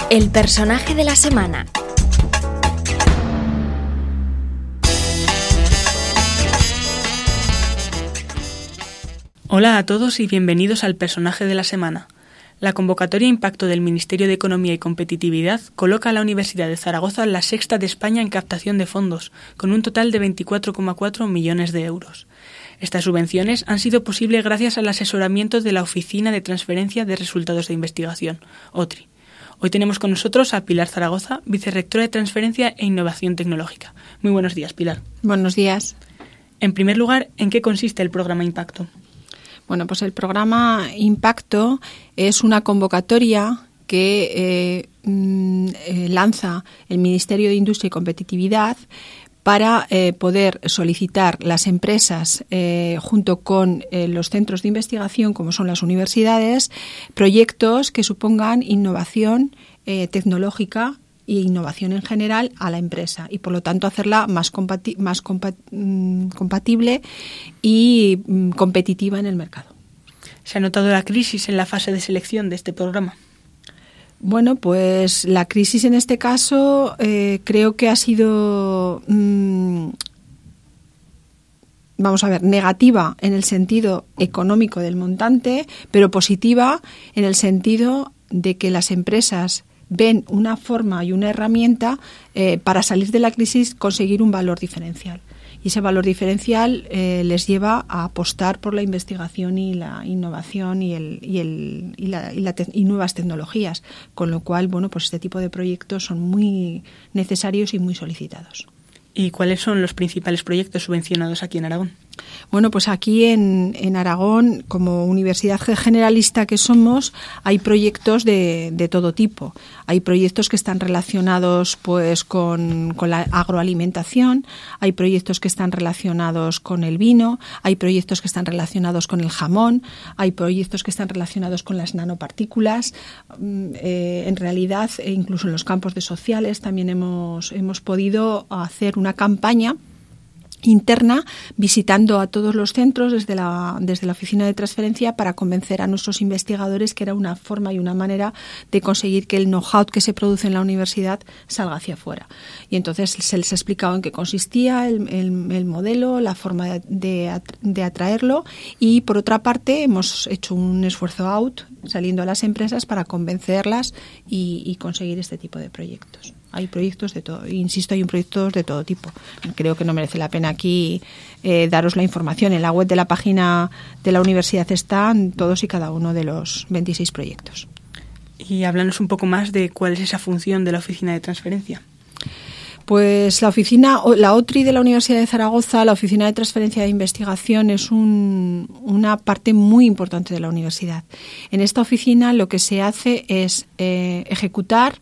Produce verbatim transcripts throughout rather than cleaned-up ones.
El personaje de la semana. Hola a todos y bienvenidos al personaje de la semana. La convocatoria Impacto del Ministerio de Economía y Competitividad coloca a la Universidad de Zaragoza la sexta de España en captación de fondos, con un total de veinticuatro coma cuatro millones de euros. Estas subvenciones han sido posibles gracias al asesoramiento de la Oficina de Transferencia de Resultados de Investigación, O T R I. Hoy tenemos con nosotros a Pilar Zaragoza, vicerrectora de Transferencia e Innovación Tecnológica. Muy buenos días, Pilar. Buenos días. En primer lugar, ¿en qué consiste el programa Impacto? Bueno, pues el programa Impacto es una convocatoria que eh, eh, lanza el Ministerio de Industria y Competitividad para eh, poder solicitar las empresas, eh, junto con eh, los centros de investigación, como son las universidades, proyectos que supongan innovación eh, tecnológica e innovación en general a la empresa y, por lo tanto, hacerla más, compati- más compa- mm, compatible y mm, competitiva en el mercado. ¿Se ha notado la crisis en la fase de selección de este programa? Bueno, pues la crisis en este caso eh, creo que ha sido, mmm, vamos a ver, negativa en el sentido económico del montante, pero positiva en el sentido de que las empresas ven una forma y una herramienta eh, para salir de la crisis, conseguir un valor diferencial. Y ese valor diferencial eh, les lleva a apostar por la investigación y la innovación y, el, y, el, y, la, y, la te- y nuevas tecnologías. Con lo cual, bueno, pues este tipo de proyectos son muy necesarios y muy solicitados. ¿Y cuáles son los principales proyectos subvencionados aquí en Aragón? Bueno, pues aquí en, en Aragón, como universidad generalista que somos, hay proyectos de, de todo tipo. Hay proyectos que están relacionados pues con, con la agroalimentación, hay proyectos que están relacionados con el vino, hay proyectos que están relacionados con el jamón, hay proyectos que están relacionados con las nanopartículas. Eh, en realidad, incluso en los campos de sociales también hemos, hemos podido hacer una campaña interna, visitando a todos los centros desde la, desde la oficina de transferencia para convencer a nuestros investigadores que era una forma y una manera de conseguir que el know-how que se produce en la universidad salga hacia afuera. Y entonces se les ha explicado en qué consistía el, el, el modelo, la forma de, de, de atraerlo y, por otra parte, hemos hecho un esfuerzo out saliendo a las empresas para convencerlas y, y conseguir este tipo de proyectos. Hay proyectos de todo, insisto, hay proyectos de todo tipo. Creo que no merece la pena aquí eh, daros la información. En la web de la página de la universidad están todos y cada uno de los veintiséis proyectos. Y háblanos un poco más de cuál es esa función de la oficina de transferencia. Pues la oficina, la O T R I de la Universidad de Zaragoza, la Oficina de Transferencia de Investigación, es un, una parte muy importante de la universidad. En esta oficina lo que se hace es eh, ejecutar,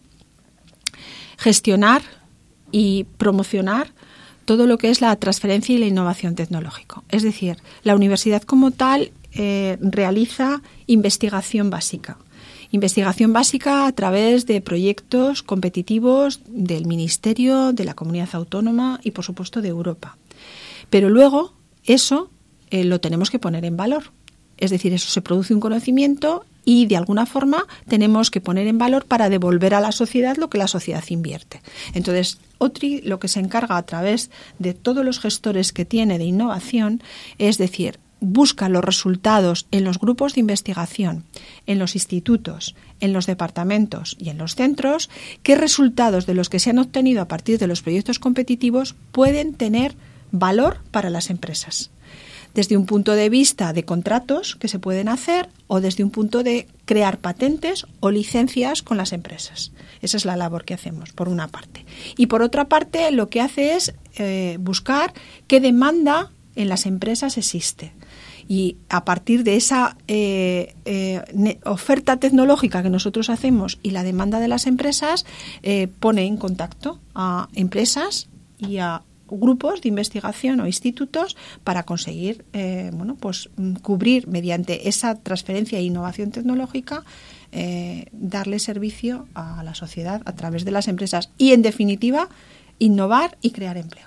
gestionar y promocionar todo lo que es la transferencia y la innovación tecnológica. Es decir, la universidad como tal eh, realiza investigación básica. Investigación básica a través de proyectos competitivos del Ministerio, de la Comunidad Autónoma y, por supuesto, de Europa. Pero luego eso eh, lo tenemos que poner en valor. Es decir, eso se produce un conocimiento y, de alguna forma, tenemos que poner en valor para devolver a la sociedad lo que la sociedad invierte. Entonces, O T R I lo que se encarga a través de todos los gestores que tiene de innovación, es decir, busca los resultados en los grupos de investigación, en los institutos, en los departamentos y en los centros, qué resultados de los que se han obtenido a partir de los proyectos competitivos pueden tener valor para las empresas. Desde un punto de vista de contratos que se pueden hacer o desde un punto de crear patentes o licencias con las empresas. Esa es la labor que hacemos, por una parte. Y por otra parte, lo que hace es eh, buscar qué demanda en las empresas existe. Y a partir de esa eh, eh, oferta tecnológica que nosotros hacemos y la demanda de las empresas, eh, pone en contacto a empresas y a grupos de investigación o institutos para conseguir eh, bueno, pues, cubrir mediante esa transferencia e innovación tecnológica, eh, darle servicio a la sociedad a través de las empresas y, en definitiva, innovar y crear empleo.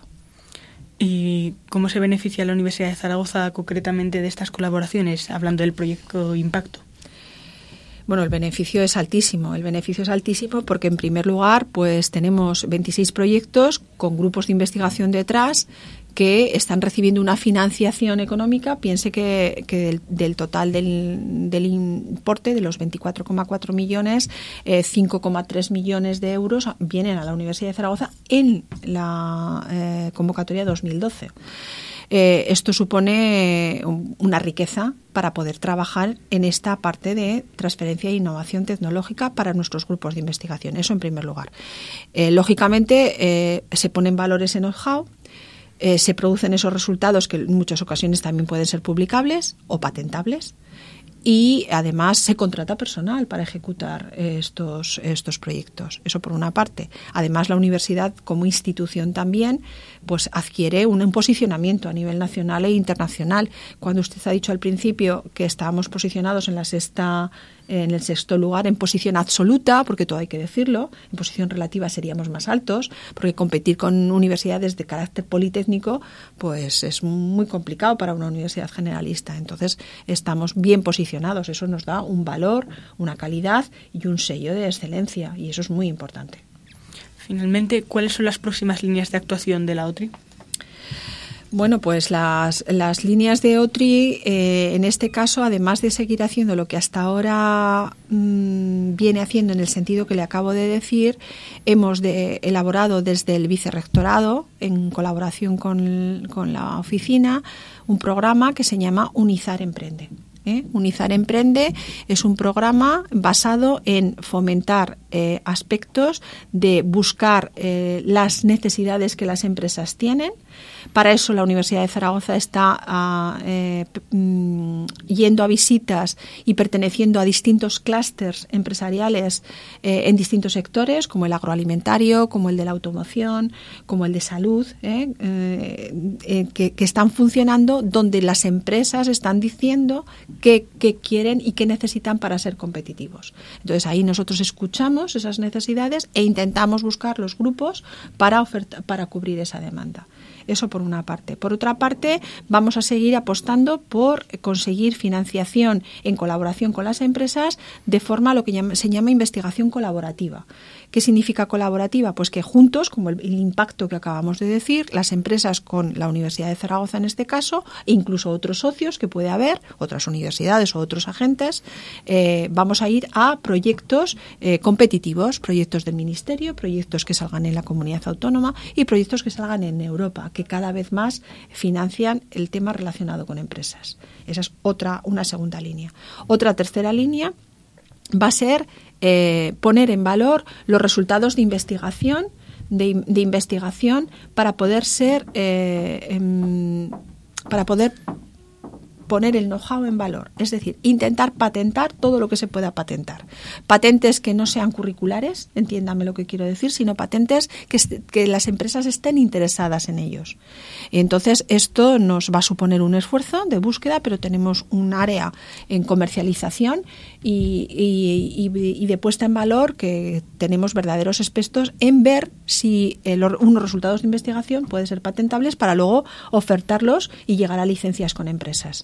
¿Y cómo se beneficia la Universidad de Zaragoza concretamente de estas colaboraciones, hablando del proyecto Impacto? Bueno, el beneficio es altísimo. El beneficio es altísimo porque, en primer lugar, pues tenemos veintiséis proyectos con grupos de investigación detrás que están recibiendo una financiación económica. Piense que, que del, del total del, del importe, de los veinticuatro coma cuatro millones, eh, cinco coma tres millones de euros vienen a la Universidad de Zaragoza en la eh, convocatoria dos mil doce. Eh, esto supone una riqueza para poder trabajar en esta parte de transferencia e innovación tecnológica para nuestros grupos de investigación. Eso en primer lugar. Eh, lógicamente, eh, se ponen valores en know-how. Eh, se producen esos resultados que en muchas ocasiones también pueden ser publicables o patentables, y además se contrata personal para ejecutar estos, estos proyectos. Eso por una parte. Además, la universidad como institución también pues adquiere un posicionamiento a nivel nacional e internacional. Cuando usted ha dicho al principio que estábamos posicionados en la sexta en el sexto lugar en posición absoluta, porque todo hay que decirlo, en posición relativa seríamos más altos, porque competir con universidades de carácter politécnico pues es muy complicado para una universidad generalista. Entonces estamos bien posicionados, eso nos da un valor, una calidad y un sello de excelencia, y eso es muy importante. Finalmente, ¿cuáles son las próximas líneas de actuación de la OTRI? Bueno, pues las, las líneas de OTRI, eh, en este caso, además de seguir haciendo lo que hasta ahora mmm, viene haciendo en el sentido que le acabo de decir, hemos de, elaborado desde el vicerrectorado, en colaboración con, con la oficina, un programa que se llama Unizar Emprende. ¿Eh? Unizar Emprende es un programa basado en fomentar eh, aspectos de buscar eh, las necesidades que las empresas tienen. Para eso la Universidad de Zaragoza está uh, eh, mm, yendo a visitas y perteneciendo a distintos clústeres empresariales eh, en distintos sectores, como el agroalimentario, como el de la automoción, como el de salud, eh, eh, eh, que, que están funcionando, donde las empresas están diciendo qué, qué quieren y qué necesitan para ser competitivos. Entonces ahí nosotros escuchamos esas necesidades e intentamos buscar los grupos para oferta, para cubrir esa demanda. Eso por una parte. Por otra parte, vamos a seguir apostando por conseguir financiación en colaboración con las empresas de forma a lo que llama, se llama investigación colaborativa. ¿Qué significa colaborativa? Pues que juntos, como el, el impacto que acabamos de decir, las empresas con la Universidad de Zaragoza en este caso, e incluso otros socios que puede haber, otras universidades o otros agentes, eh, vamos a ir a proyectos eh, competitivos, proyectos del Ministerio, proyectos que salgan en la comunidad autónoma y proyectos que salgan en Europa, que cada vez más financian el tema relacionado con empresas. Esa es otra, una segunda línea. Otra tercera línea va a ser eh, poner en valor los resultados de investigación, de, de investigación para poder ser, eh, em, para poder poner el know-how en valor, es decir, intentar patentar todo lo que se pueda patentar. Patentes que no sean curriculares, entiéndame lo que quiero decir, sino patentes que, que las empresas estén interesadas en ellos. Entonces, esto nos va a suponer un esfuerzo de búsqueda, pero tenemos un área en comercialización y, y, y, y de puesta en valor que tenemos verdaderos expertos en ver si el, unos resultados de investigación pueden ser patentables para luego ofertarlos y llegar a licencias con empresas.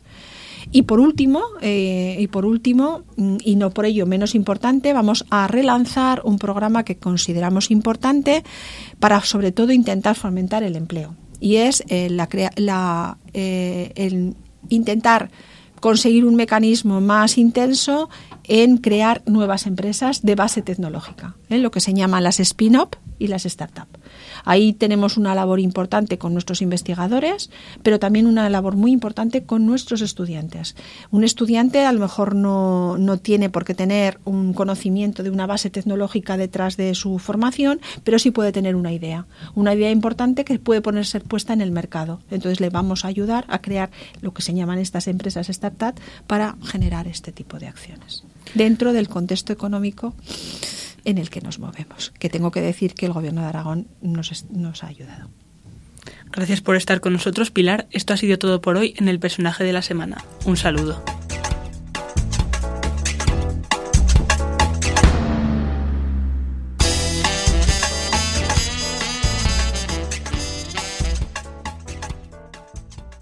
Y por último, eh, y por último, y no por ello menos importante, vamos a relanzar un programa que consideramos importante para, sobre todo, intentar fomentar el empleo. Y es eh, la, la, eh, el intentar conseguir un mecanismo más intenso en crear nuevas empresas de base tecnológica, ¿eh? Lo que se llaman las spin-off y las startups. Ahí tenemos una labor importante con nuestros investigadores, pero también una labor muy importante con nuestros estudiantes. Un estudiante a lo mejor no, no tiene por qué tener un conocimiento de una base tecnológica detrás de su formación, pero sí puede tener una idea. Una idea importante que puede ponerse puesta en el mercado. Entonces le vamos a ayudar a crear lo que se llaman estas empresas startup para generar este tipo de acciones dentro del contexto económico en el que nos movemos, que tengo que decir que el Gobierno de Aragón nos, nos ha ayudado. Gracias por estar con nosotros, Pilar. Esto ha sido todo por hoy en El Personaje de la Semana. Un saludo.